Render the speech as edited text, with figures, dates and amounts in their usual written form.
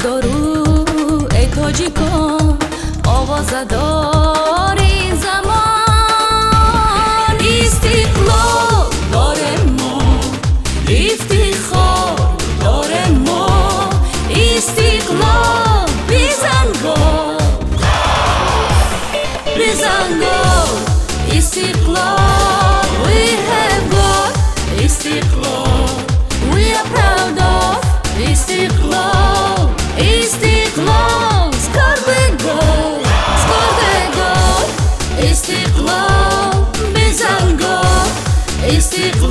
درو ای تاجیکان آوازدار این زمان استقلال داریم ما افتخار داریم ما استقلال بزنگاه استقلال we have got استقلال we are proud of استقلال استقلال score the goal استقلال بزنگاه استقلال